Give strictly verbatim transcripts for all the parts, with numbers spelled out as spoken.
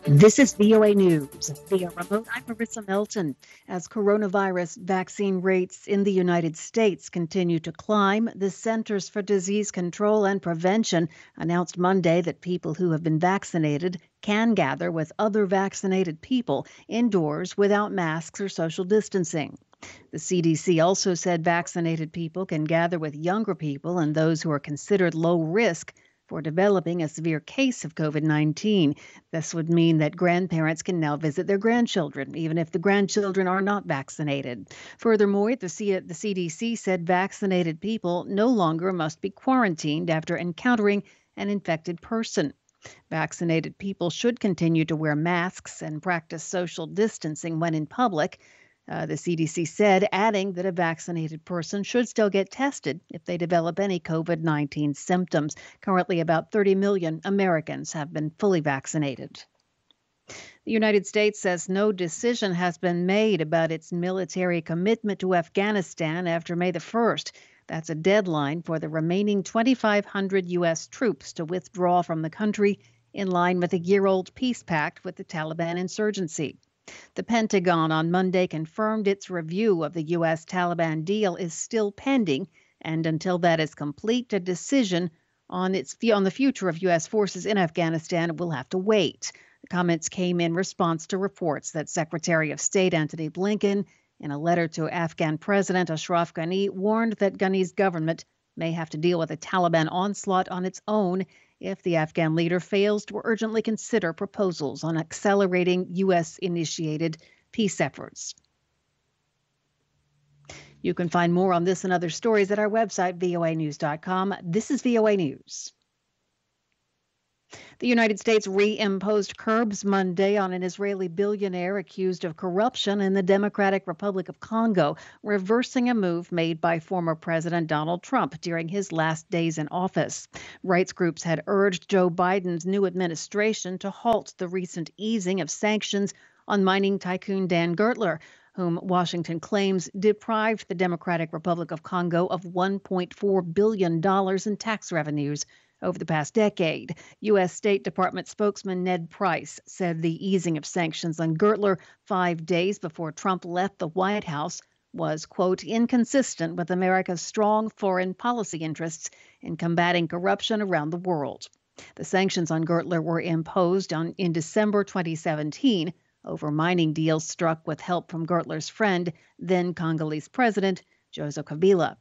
This is V O A News. Via remote, I'm Marissa Melton. As coronavirus vaccine rates in the United States continue to climb, the Centers for Disease Control and Prevention announced Monday that people who have been vaccinated can gather with other vaccinated people indoors without masks or social distancing. The C D C also said vaccinated people can gather with younger people and those who are considered low risk for developing a severe case of COVID nineteen. This would mean that grandparents can now visit their grandchildren, even if the grandchildren are not vaccinated. Furthermore, the, C- the C D C said vaccinated people no longer must be quarantined after encountering an infected person. Vaccinated people should continue to wear masks and practice social distancing when in public. Uh, the C D C said, adding that a vaccinated person should still get tested if they develop any COVID nineteen symptoms. Currently, about thirty million Americans have been fully vaccinated. The United States says no decision has been made about its military commitment to Afghanistan after May the first. That's a deadline for the remaining twenty-five hundred U S troops to withdraw from the country in line with a year-old peace pact with the Taliban insurgency. The Pentagon on Monday confirmed its review of the U S Taliban deal is still pending, and until that is complete, a decision on its on the future of U S forces in Afghanistan will have to wait. The comments came in response to reports that Secretary of State Antony Blinken, in a letter to Afghan President Ashraf Ghani, warned that Ghani's government may have to deal with a Taliban onslaught on its own if the Afghan leader fails to urgently consider proposals on accelerating U S-initiated peace efforts. You can find more on this and other stories at our website, V O A news dot com. This is V O A News. The United States reimposed curbs Monday on an Israeli billionaire accused of corruption in the Democratic Republic of Congo, reversing a move made by former President Donald Trump during his last days in office. Rights groups had urged Joe Biden's new administration to halt the recent easing of sanctions on mining tycoon Dan Gertler, whom Washington claims deprived the Democratic Republic of Congo of one point four billion dollars in tax revenues over the past decade. U S. State Department spokesman Ned Price said the easing of sanctions on Gertler five days before Trump left the White House was, quote, inconsistent with America's strong foreign policy interests in combating corruption around the world. The sanctions on Gertler were imposed on, in December twenty seventeen over mining deals struck with help from Gertler's friend, then Congolese President Joseph Kabila.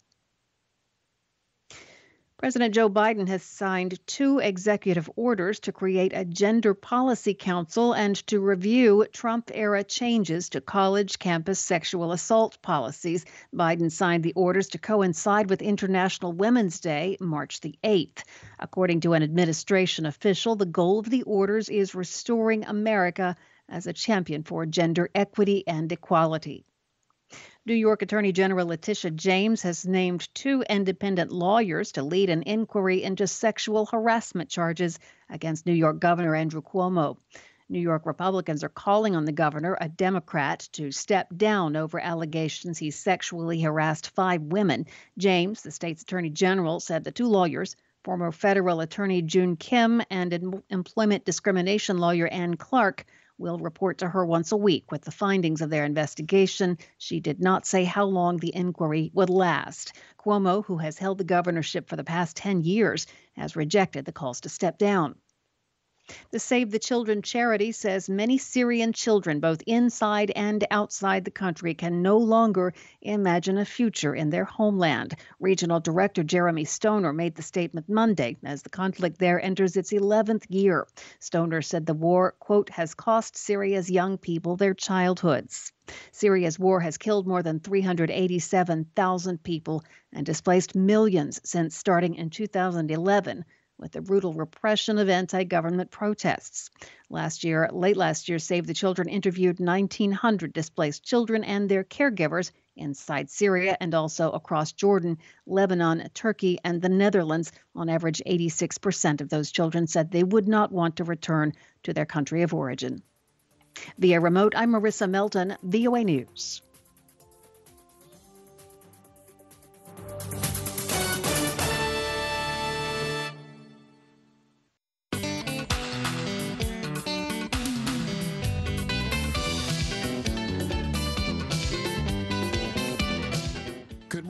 President Joe Biden has signed two executive orders to create a gender policy council and to review Trump-era changes to college campus sexual assault policies. Biden signed the orders to coincide with International Women's Day, March the eighth. According to an administration official, the goal of the orders is restoring America as a champion for gender equity and equality. New York Attorney General Letitia James has named two independent lawyers to lead an inquiry into sexual harassment charges against New York Governor Andrew Cuomo. New York Republicans are calling on the governor, a Democrat, to step down over allegations he sexually harassed five women. James, the state's attorney general, said the two lawyers, former federal attorney June Kim and em- employment discrimination lawyer Ann Clark, will report to her once a week with the findings of their investigation. She did not say how long the inquiry would last. Cuomo, who has held the governorship for the past ten years, has rejected the calls to step down. The Save the Children charity says many Syrian children, both inside and outside the country, can no longer imagine a future in their homeland. Regional Director Jeremy Stoner made the statement Monday as the conflict there enters its eleventh year. Stoner said the war, quote, has cost Syria's young people their childhoods. Syria's war has killed more than three hundred eighty-seven thousand people and displaced millions since starting in two thousand eleven. With the brutal repression of anti-government protests. Last year, late last year, Save the Children interviewed nineteen hundred displaced children and their caregivers inside Syria and also across Jordan, Lebanon, Turkey, and the Netherlands. On average, eighty-six percent of those children said they would not want to return to their country of origin. Via remote, I'm Marissa Melton, V O A News.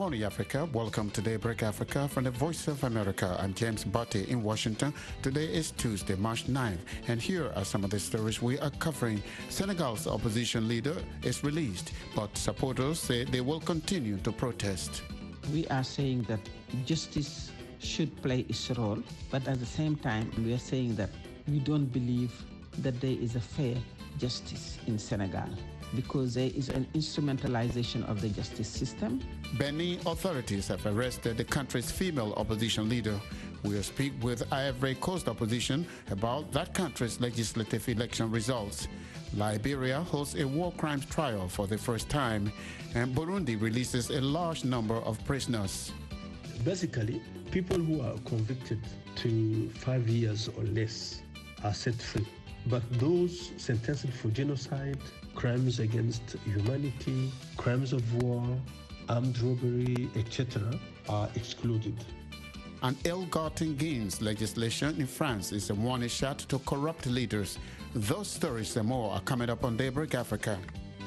morning, Africa. Welcome to Daybreak Africa from the Voice of America. I'm James Butte in Washington. Today is Tuesday, March ninth, and here are some of the stories we are covering. Senegal's opposition leader is released, but supporters say they will continue to protest. We are saying that justice should play its role, but at the same time, we are saying that we don't believe that there is a fair justice in Senegal, because there is an instrumentalization of the justice system. Benin authorities have arrested the country's female opposition leader. We'll speak with Ivory Coast opposition about that country's legislative election results. Liberia hosts a war crimes trial for the first time, and Burundi releases a large number of prisoners. Basically, people who are convicted to five years or less are set free. But those sentenced for genocide, crimes against humanity, crimes of war, armed robbery, et cetera, are excluded. An ill-gotten gains legislation in France is a warning shot to corrupt leaders. Those stories and more are coming up on Daybreak Africa.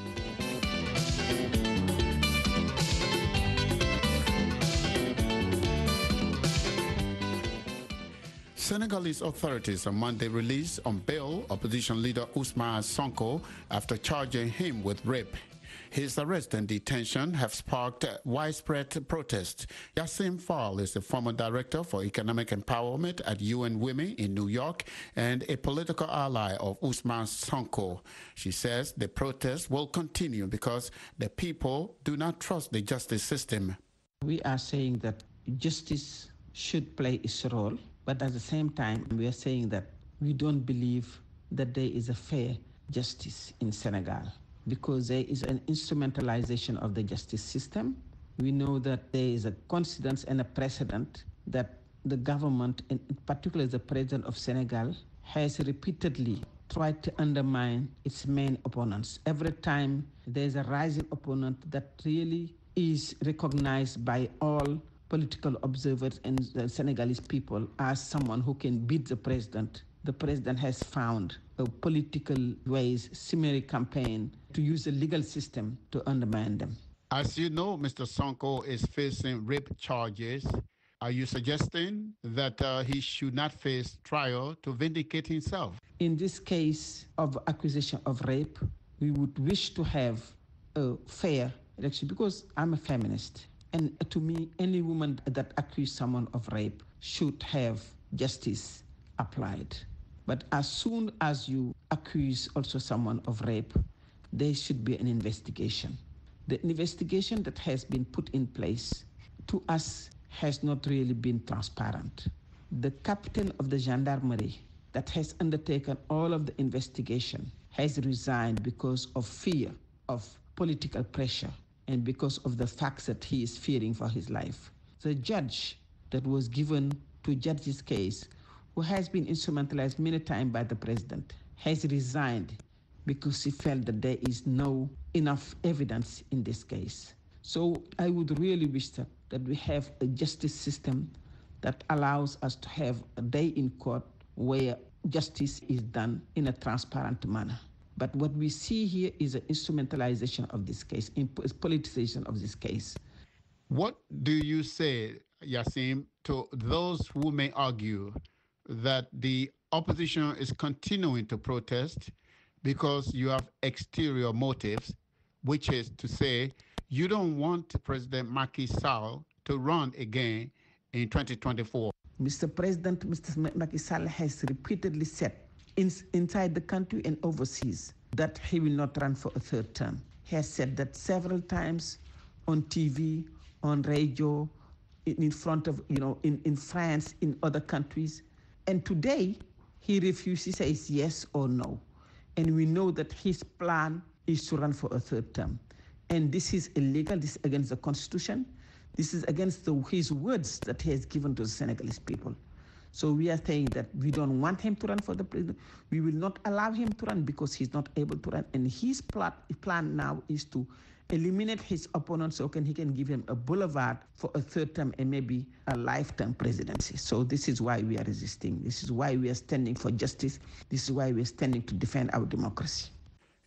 Senegalese authorities on Monday released on bail opposition leader Ousmane Sonko after charging him with rape. His arrest and detention have sparked widespread protest. Yassim Fall is the former director for economic empowerment at U N Women in New York and a political ally of Ousmane Sonko. She says the protest will continue because the people do not trust the justice system. We are saying that justice should play its role, but at the same time, we are saying that we don't believe that there is a fair justice in Senegal, because there is an instrumentalization of the justice system. We know that there is a coincidence and a precedent that the government, in particular the president of Senegal, has repeatedly tried to undermine its main opponents. Every time there's a rising opponent that really is recognized by all political observers and the Senegalese people as someone who can beat the president, the president has found a political ways, smeary campaign to use the legal system to undermine them. As you know, Mister Sonko is facing rape charges. Are you suggesting that uh, he should not face trial to vindicate himself? In this case of accusation of rape, we would wish to have a fair election, because I'm a feminist. And to me, any woman that accuses someone of rape should have justice applied. But as soon as you accuse also someone of rape, there should be an investigation. The investigation that has been put in place to us has not really been transparent. The captain of the gendarmerie that has undertaken all of the investigation has resigned because of fear of political pressure, and because of the facts that he is fearing for his life. The judge that was given to judge this case, who has been instrumentalized many times by the president, has resigned because he felt that there is no enough evidence in this case. So I would really wish that, that we have a justice system that allows us to have a day in court where justice is done in a transparent manner. But what we see here is an instrumentalization of this case, politicization of this case. What do you say, Yassim, to those who may argue that the opposition is continuing to protest because you have exterior motives, which is to say you don't want President Macky Sall to run again in twenty twenty-four? Mister President, Mister Macky Sall has repeatedly said In, inside the country and overseas that he will not run for a third term. He has said that several times on T V, on radio, in, in front of, you know, in, in France, in other countries. And today, he refuses, says yes or no. And we know that his plan is to run for a third term. And this is illegal, this is against the Constitution. This is against the, his words that he has given to the Senegalese people. So we are saying that we don't want him to run for the president. We will not allow him to run because he's not able to run. And his plot, plan now is to eliminate his opponent so can, he can give him a boulevard for a third term and maybe a lifetime presidency. So this is why we are resisting. This is why we are standing for justice. This is why we are standing to defend our democracy.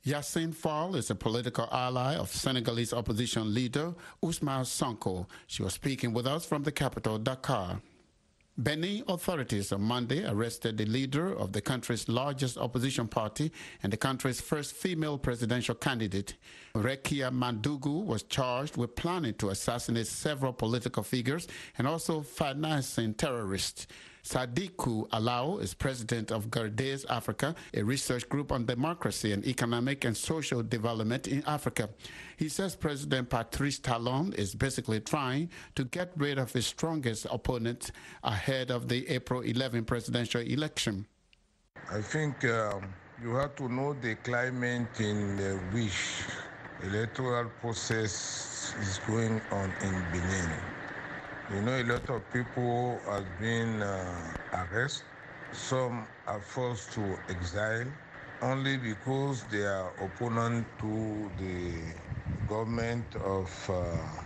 Yassine Fall is a political ally of Senegalese opposition leader Ousmane Sonko. She was speaking with us from the capital, Dakar. Benin authorities on Monday arrested the leader of the country's largest opposition party and the country's first female presidential candidate. Rekia Mandugu was charged with planning to assassinate several political figures and also financing terrorists. Sadiku Alao is president of Gardes Africa, a research group on democracy and economic and social development in Africa. He says President Patrice Talon is basically trying to get rid of his strongest opponent ahead of the April eleventh presidential election. I think um, you have to know the climate in uh, which electoral process is going on in Benin. You know, a lot of people have been uh, arrested. Some are forced to exile only because they are opponent to the government of uh,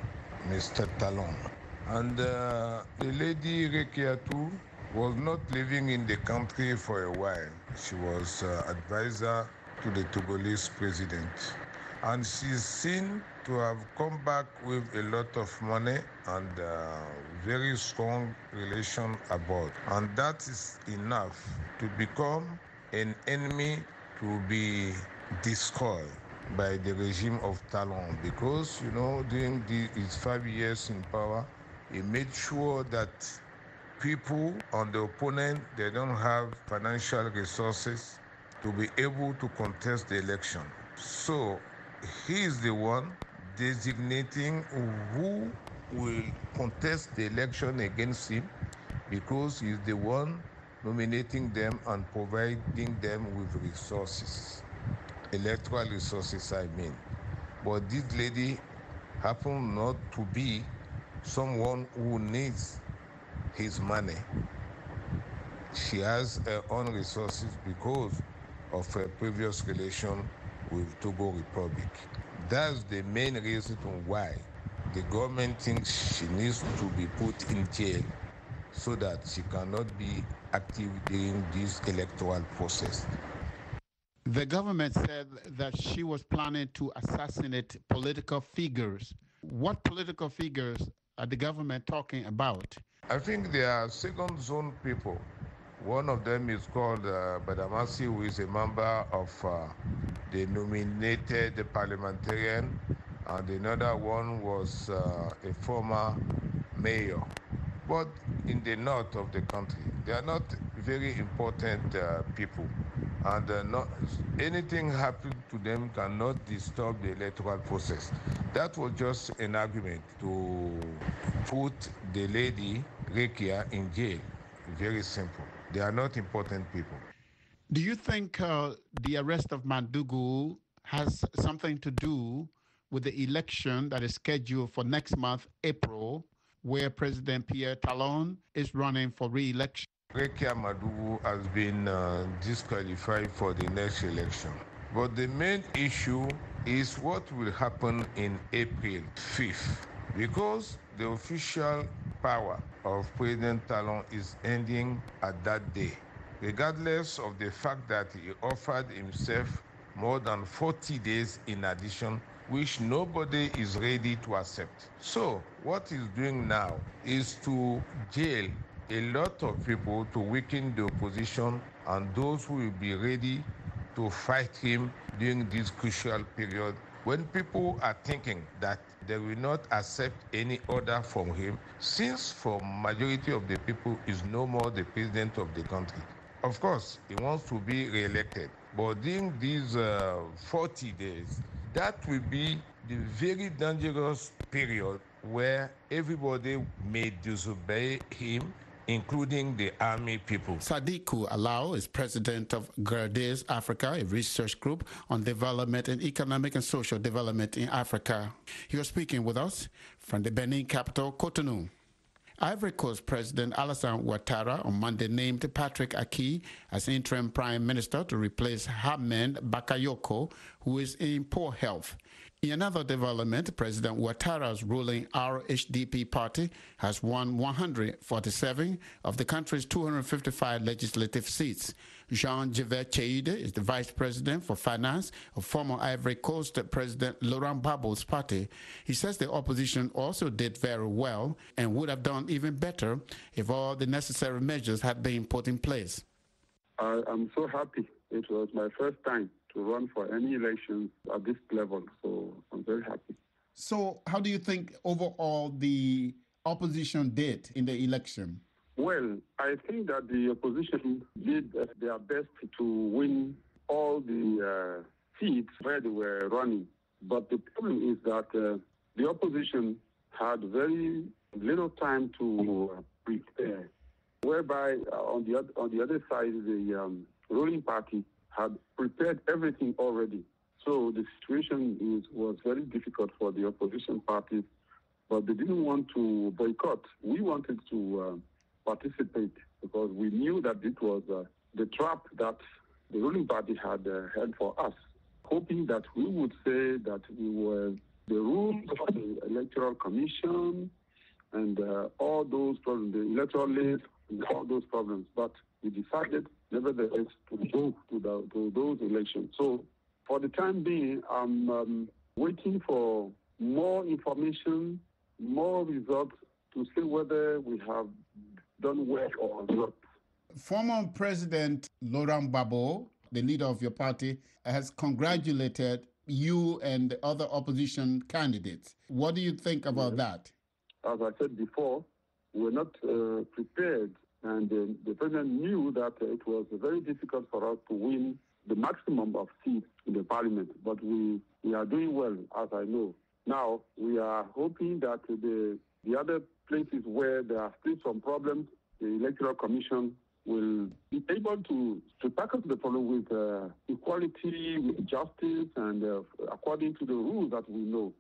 Mister Talon. And uh, the lady Rekia too was not living in the country for a while. She was uh, advisor to the Togolese president. And she's seen to have come back with a lot of money and uh, very strong relation abroad. And that is enough to become an enemy to be destroyed by the regime of Talon, because, you know, during the, his five years in power, he made sure that people on the opponent, they don't have financial resources to be able to contest the election. So he is the one designating who will contest the election against him, because he's the one nominating them and providing them with resources, electoral resources, I mean. But this lady happened not to be someone who needs his money. She has her own resources because of her previous relation with Togo Republic. That's the main reason why the government thinks she needs to be put in jail so that she cannot be active during this electoral process. The government said that she was planning to assassinate political figures. What political figures are the government talking about? I think they are second zone people. One of them is called uh, Badamasi, who is a member of uh, the nominated parliamentarian, and another one was uh, a former mayor. But in the north of the country, they are not very important uh, people, and uh, not, anything happen to them cannot disturb the electoral process. That was just an argument to put the lady Rekia in jail. Very simple. They are not important people. Do you think uh, the arrest of Mandugu has something to do with the election that is scheduled for next month, April, where President Pierre Talon is running for re-election? Rekia Mandugu has been uh, disqualified for the next election. But the main issue is what will happen in April fifth, because the official power of President Talon is ending at that day, regardless of the fact that he offered himself more than forty days in addition, which nobody is ready to accept. So what he's doing now is to jail a lot of people to weaken the opposition and those who will be ready to fight him during this crucial period, when people are thinking that they will not accept any order from him, since for majority of the people is no more the president of the country. Of course, he wants to be re-elected, but during these uh, forty days, that will be the very dangerous period where everybody may disobey him, including the army people. Sadiku Alao is president of Gardes Africa, a research group on development and economic and social development in Africa. He was speaking with us from the Benin capital, Cotonou. Ivory Coast President Alassane Ouattara on Monday named Patrick Aki as interim prime minister to replace Ahmed Bakayoko, who is in poor health. In another development, President Ouattara's ruling R H D P party has won one hundred forty-seven of the country's two hundred fifty-five legislative seats. Jean-Yves Cheide is the vice president for finance of former Ivory Coast President Laurent Gbagbo's party. He says the opposition also did very well and would have done even better if all the necessary measures had been put in place. I, I'm so happy. It was my first time to run for any elections at this level, so I'm very happy. So how do you think overall the opposition did in the election? Well, I think that the opposition did uh, their best to win all the uh, seats where they were running. But the problem is that uh, the opposition had very little time to uh, prepare, whereby uh, on the other, on the other side, the um, ruling party had prepared everything already. So the situation is, was very difficult for the opposition parties, but they didn't want to boycott. We wanted to uh, participate because we knew that it was uh, the trap that the ruling party had uh, held for us, hoping that we would say that we were the rules of the Electoral Commission and uh, all those problems, the electoral list, and all those problems. But we decided, nevertheless, to go to, the, to those elections. So for the time being, I'm um, waiting for more information, more results to see whether we have done well or not. Former President Laurent Gbagbo, the leader of your party, has congratulated you and the other opposition candidates. What do you think about yes. that? As I said before, we're not uh, prepared, and uh, the president knew that uh, it was very difficult for us to win the maximum of seats in the parliament, but we, we are doing well, as I know. Now, we are hoping that the, the other places where there are still some problems, the Electoral Commission will be able to, to tackle the problem with uh, equality, with justice, and uh, according to the rules that we know.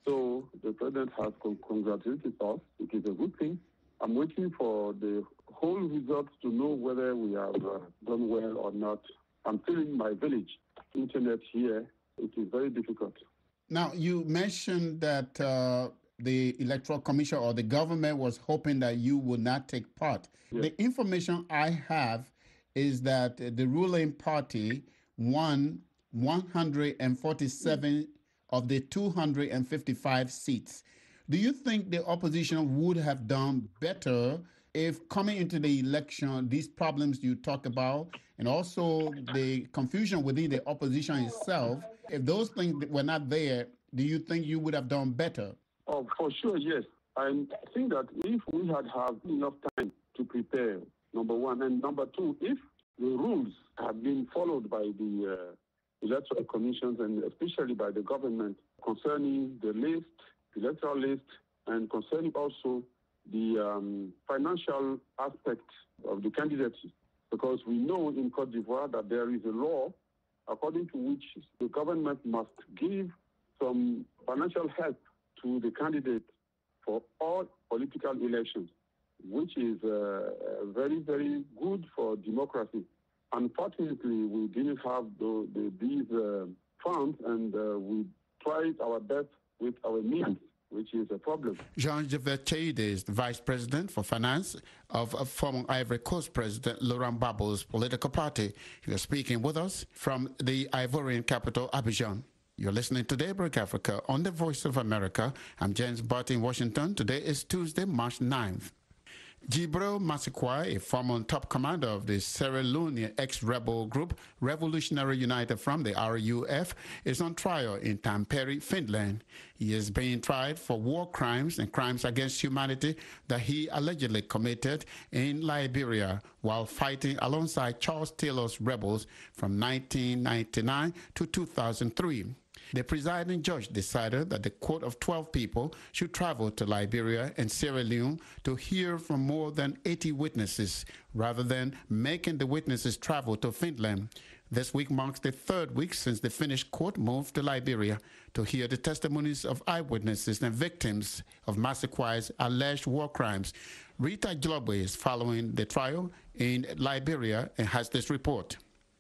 So the president has con- congratulated us. It is a good thing. I'm waiting for the whole results to know whether we have uh, done well or not. I'm still in my village. Internet here, it is very difficult. Now, you mentioned that uh, the Electoral Commission or the government was hoping that you would not take part. Yes. The information I have is that the ruling party won one hundred forty-seven mm. of the two hundred fifty-five seats. Do you think the opposition would have done better if coming into the election, these problems you talk about, and also the confusion within the opposition itself, if those things were not there, do you think you would have done better? Oh, for sure, yes. I think that if we had had enough time to prepare, number one, and number two, if the rules had been followed by the uh, electoral commissions and especially by the government concerning the list, electoral list, and concerning also the um, financial aspect of the candidacy, because we know in Cote d'Ivoire that there is a law according to which the government must give some financial help to the candidate for all political elections, which is uh, very, very good for democracy. Unfortunately, we didn't have the, the, these uh, funds, and uh, we tried our best with our means, which is a problem. Jean-Yves Cheide is the vice president for finance of a former Ivory Coast President Laurent Gbagbo's political party. He was speaking with us from the Ivorian capital, Abidjan. You're listening to Daybreak Africa on the Voice of America. I'm James Barton in Washington. Today is Tuesday, March ninth. Djibril Massaquoi, a former top commander of the Sierra Leone ex-rebel group Revolutionary United Front, the R U F, is on trial in Tampere, Finland. He is being tried for war crimes and crimes against humanity that he allegedly committed in Liberia while fighting alongside Charles Taylor's rebels from nineteen ninety-nine to two thousand three. The presiding judge decided that the court of twelve people should travel to Liberia and Sierra Leone to hear from more than eighty witnesses, rather than making the witnesses travel to Finland. This week marks the third week since the Finnish court moved to Liberia to hear the testimonies of eyewitnesses and victims of Massaquoi's alleged war crimes. Rita Globe is following the trial in Liberia and has this report.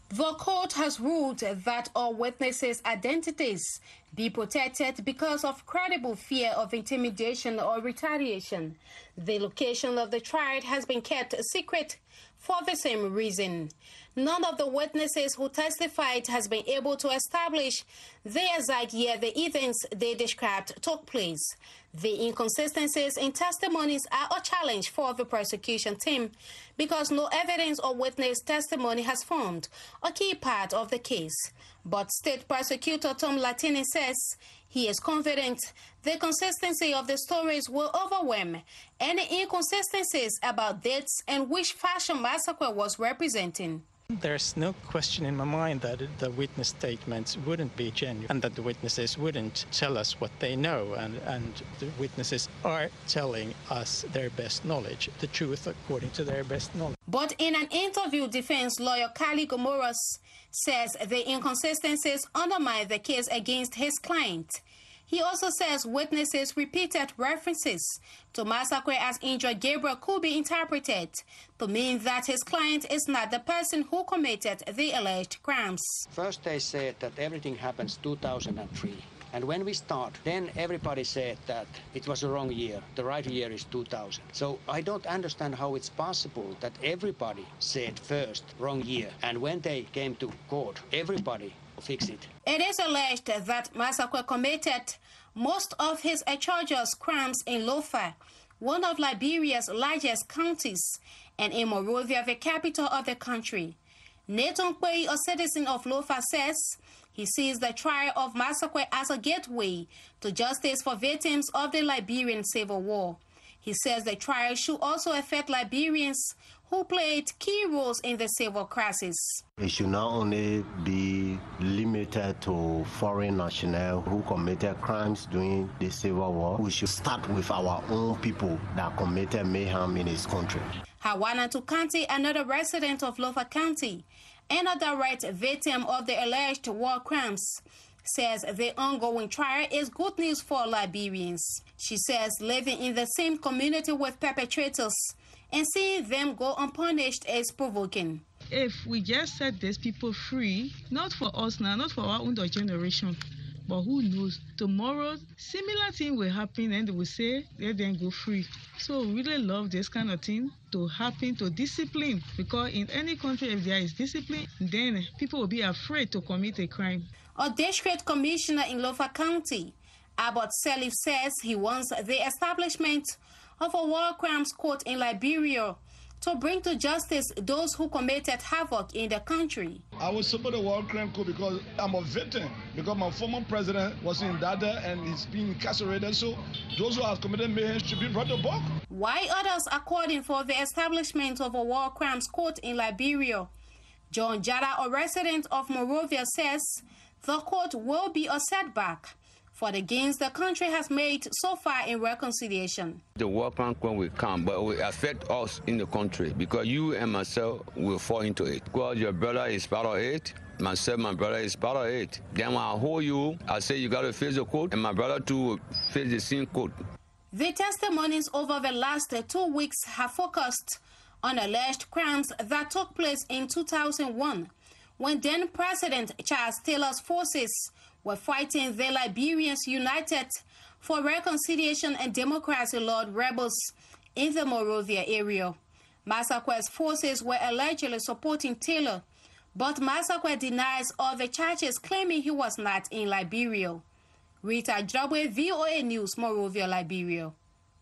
The court has ruled that all witnesses' identities be protected because of credible fear of intimidation or retaliation. The location of the trial has been kept secret for the same reason. None of the witnesses who testified has been able to establish the exact year the events they described took place. The inconsistencies in testimonies are a challenge for the prosecution team because no evidence or witness testimony has formed a key part of the case. But State Prosecutor Tom Latini says he is confident the consistency of the stories will overwhelm any inconsistencies about dates and which fashion massacre was representing. There's no question in my mind that the witness statements wouldn't be genuine and that the witnesses wouldn't tell us what they know, and, and the witnesses are telling us their best knowledge, the truth according to their best knowledge. But in an interview, defense lawyer Kali Gomoros says the inconsistencies undermine the case against his client. He also says witnesses' repeated references to massacre as injured Gabriel could be interpreted to mean that his client is not the person who committed the alleged crimes. First they said that everything happens two thousand three. And when we start, then everybody said that it was the wrong year. The right year is two thousand. So I don't understand how it's possible that everybody said first wrong year. And when they came to court, everybody fixed it. It is alleged that Massacre committed most of his atrocious crimes in Lofa, one of Liberia's largest counties, and in Monrovia, the capital of the country. Nathan Kwei, a citizen of Lofa, says he sees the trial of Massacre as a gateway to justice for victims of the Liberian Civil War. He says the trial should also affect Liberians who played key roles in the civil crisis. It should not only be limited to foreign nationals who committed crimes during the Civil War. We should start with our own people that committed mayhem in this country. Hawanatu County, another resident of Lofa County and a direct victim of the alleged war crimes, says the ongoing trial is good news for Liberians. She says living in the same community with perpetrators and seeing them go unpunished is provoking. If we just set these people free, not for us now, not for our own generation, but who knows, tomorrow similar thing will happen and they will say, let them go free. So we really love this kind of thing to happen, to discipline, because in any country if there is discipline, then people will be afraid to commit a crime. A district commissioner in Lofa County, Abbott Salif, says he wants the establishment of a war crimes court in Liberia to bring to justice those who committed havoc in the country. I will support the war crime court because I'm a victim, because my former president was in Dada and he's being incarcerated, so those who have committed mayhem should be brought to book. While others are calling for the establishment of a war crimes court in Liberia, John Jada, a resident of Monrovia, says the court will be a setback for the gains the country has made so far in reconciliation. The war crime court will come, but it will affect us in the country because you and myself will fall into it. Because your brother is part of it, myself, my brother is part of it. Then when I hold you, I say you got to face the court, and my brother too will face the same court. The testimonies over the last two weeks have focused on alleged crimes that took place in two thousand one, when then President Charles Taylor's forces were fighting the Liberians United for Reconciliation and Democracy-led rebels in the Monrovia area. Massacre's forces were allegedly supporting Taylor, but Massacre denies all the charges, claiming he was not in Liberia. Rita Jabwe, V O A News, Monrovia, Liberia.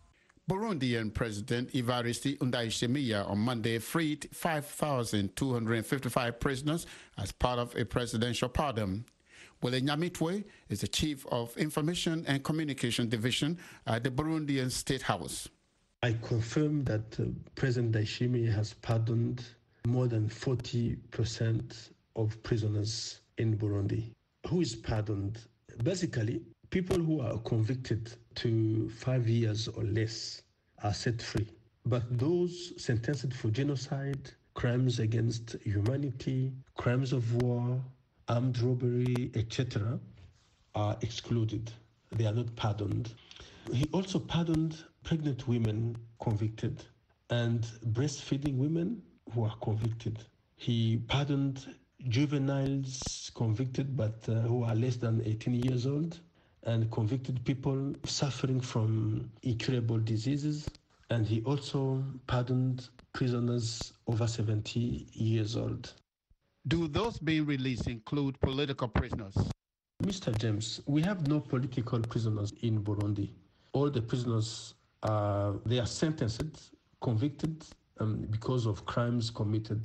Burundian President Evariste Ndayishimiye on Monday freed five thousand two hundred fifty-five prisoners as part of a presidential pardon. Wole Nyamitwe is the Chief of Information and Communication Division at the Burundian State House. I confirm that uh, President Ndayishimiye has pardoned more than forty percent of prisoners in Burundi. Who is pardoned? Basically, people who are convicted to five years or less are set free. But those sentenced for genocide, crimes against humanity, crimes of war, armed robbery, et cetera, are excluded. They are not pardoned. He also pardoned pregnant women convicted and breastfeeding women who are convicted. He pardoned juveniles convicted but uh, who are less than eighteen years old, and convicted people suffering from incurable diseases. And he also pardoned prisoners over seventy years old. Do those being released include political prisoners? Mister James, we have no political prisoners in Burundi. All the prisoners, are, they are sentenced, convicted um, because of crimes committed.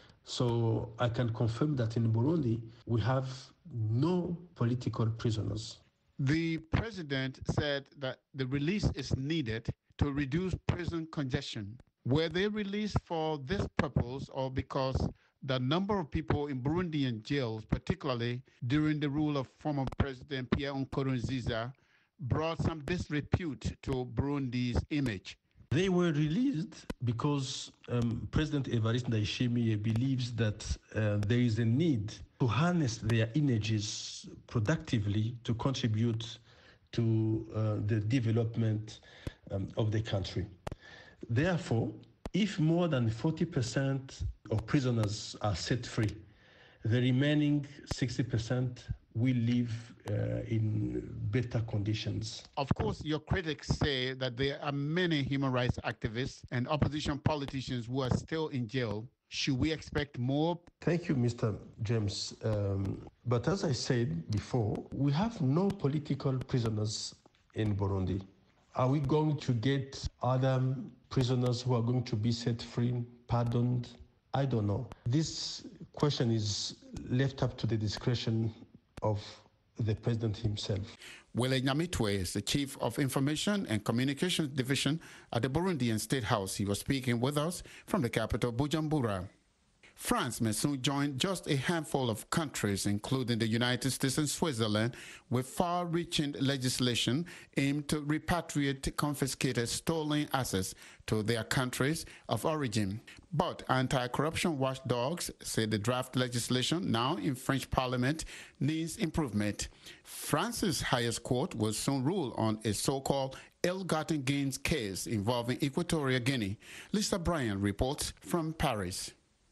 So I can confirm that in Burundi, we have no political prisoners. The president said that the release is needed to reduce prison congestion. Were they released for this purpose or because the number of people in Burundian jails, particularly during the rule of former President Pierre Nkurunziza, brought some disrepute to Burundi's image? They were released because um, President Evariste Ndayishimiye believes that uh, there is a need to harness their energies productively to contribute to uh, the development um, of the country. Therefore, if more than forty percent of prisoners are set free, the remaining sixty percent will live uh, in better conditions. Of course, your critics say that there are many human rights activists and opposition politicians who are still in jail. Should we expect more? Thank you, Mister James. Um, but as I said before, we have no political prisoners in Burundi. Are we going to get other prisoners who are going to be set free, pardoned? I don't know. This question is left up to the discretion of the president himself. Wele Nyamitwe is the Chief of Information and Communications Division at the Burundian State House. He was speaking with us from the capital, Bujumbura. France may soon join just a handful of countries, including the United States and Switzerland, with far-reaching legislation aimed to repatriate confiscated stolen assets to their countries of origin. But anti-corruption watchdogs say the draft legislation now in French Parliament needs improvement. France's highest court will soon rule on a so-called ill-gotten gains case involving Equatorial Guinea. Lisa Bryan reports from Paris.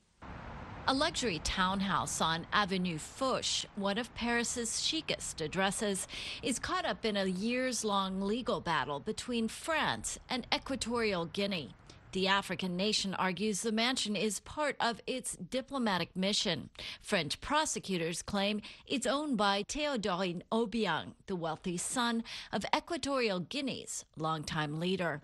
A luxury townhouse on Avenue Foch, one of Paris's chicest addresses, is caught up in a years-long legal battle between France and Equatorial Guinea. The African nation argues the mansion is part of its diplomatic mission. French prosecutors claim it's owned by Théodore Obiang, the wealthy son of Equatorial Guinea's longtime leader.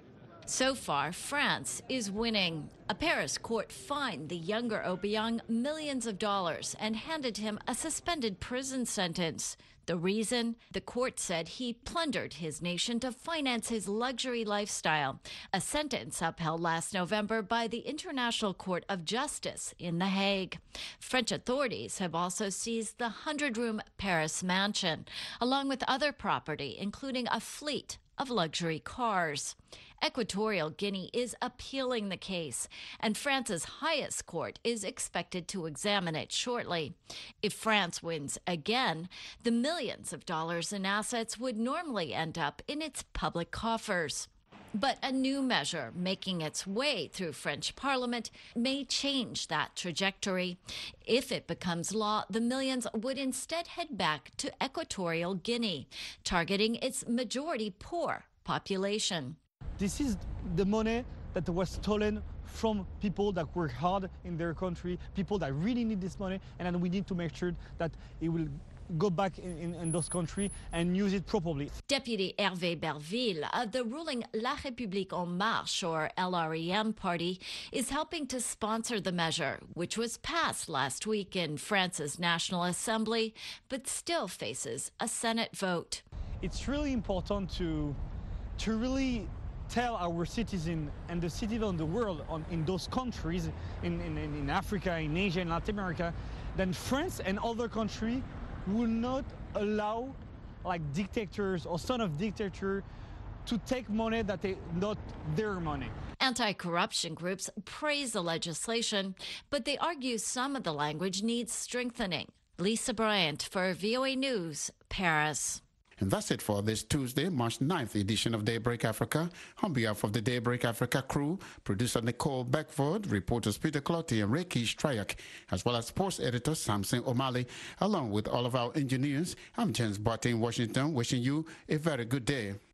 So far, France is winning. A Paris court fined the younger Obiang millions of dollars and handed him a suspended prison sentence. The reason? The court said he plundered his nation to finance his luxury lifestyle, a sentence upheld last November by the International Court of Justice in The Hague. French authorities have also seized the hundred-room Paris mansion, along with other property, including a fleet of luxury cars. Equatorial Guinea is appealing the case, and France's highest court is expected to examine it shortly. If France wins again, the millions of dollars in assets would normally end up in its public coffers. But a new measure making its way through French Parliament may change that trajectory. If it becomes law, the millions would instead head back to Equatorial Guinea, targeting its majority poor population. This is the money that was stolen from people that work hard in their country, people that really need this money, and then we need to make sure that it will go back in, in, in those countries and use it properly. Deputy Hervé Berville of the ruling La République En Marche, or L R E M party, is helping to sponsor the measure, which was passed last week in France's National Assembly, but still faces a Senate vote. It's really important to, to really tell our citizens and the citizens of the world on, in those countries, in, in, in Africa, in Asia, in Latin America, that France and other countries will not allow like dictators or son of dictator to take money that is not their money. Anti-corruption groups praise the legislation, but they argue some of the language needs strengthening. Lisa Bryant for V O A News, Paris. And that's it for this Tuesday, March ninth edition of Daybreak Africa. On behalf of the Daybreak Africa crew, producer Nicole Beckford, reporters Peter Clotty and Ricky Strayak, as well as sports editor Samson O'Malley, along with all of our engineers, I'm James Barton in Washington, wishing you a very good day.